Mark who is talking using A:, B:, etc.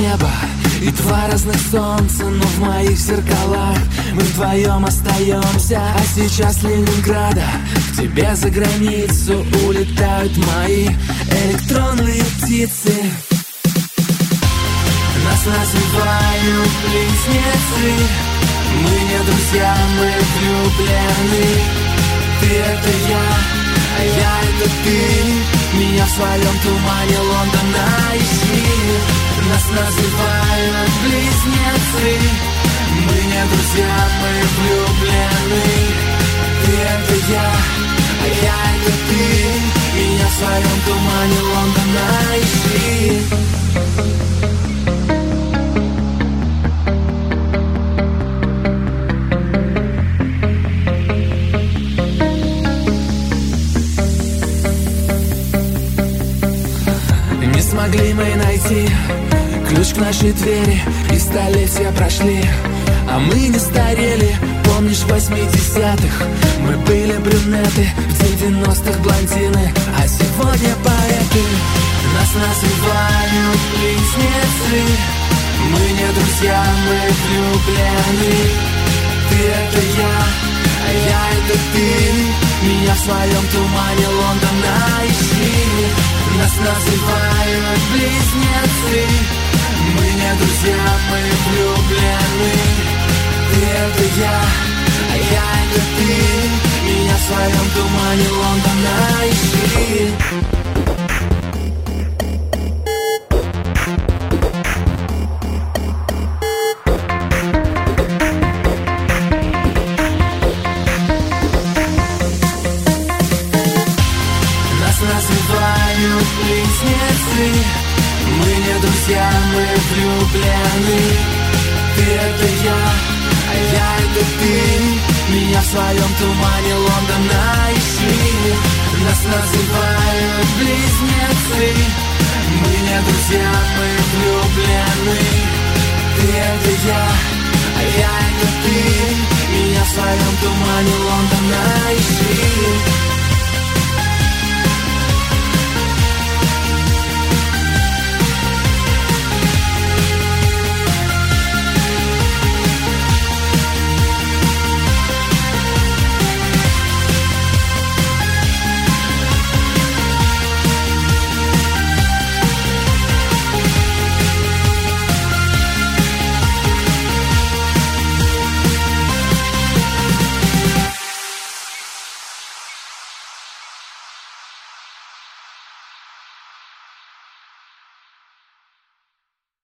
A: неба и два разных солнца, но в моих зеркалах мы вдвоем остаемся. А сейчас с Ленинграда к тебе за границу улетают мои электронные птицы. Нас называют близнецы, мы не друзья, мы влюблены. Ты это я, а я это ты. Меня в своем тумане Лондона ищи. Нас называют близнецы, мы не друзья, мы влюблены. Ты это я, а я это ты. Меня в своем тумане Лондона ищи. Не смогли мы найти ключ к нашей двери, и столетия прошли, а мы не старели. Помнишь, в 80-х мы были брюнеты, в 90-х блондины, а сегодня поэты. Нас называют близнецы, мы не друзья, мы влюблены. Ты это я, а я это ты. Меня в своем тумане Лондона ищи. Нас называют близнецы, мы не друзья, мы влюблены. Ты это я, а я это ты. Меня в своем тумане Лондона ищи. Называют близнецы, мы не друзья, мы влюблены. Ты это я, а я это ты. Меня в своем тумане Лондона ищи. Нас называют близнецы, мы не друзья, мы влюблены. Ты это я, а я это ты. Меня в своем тумане Лондона ищи.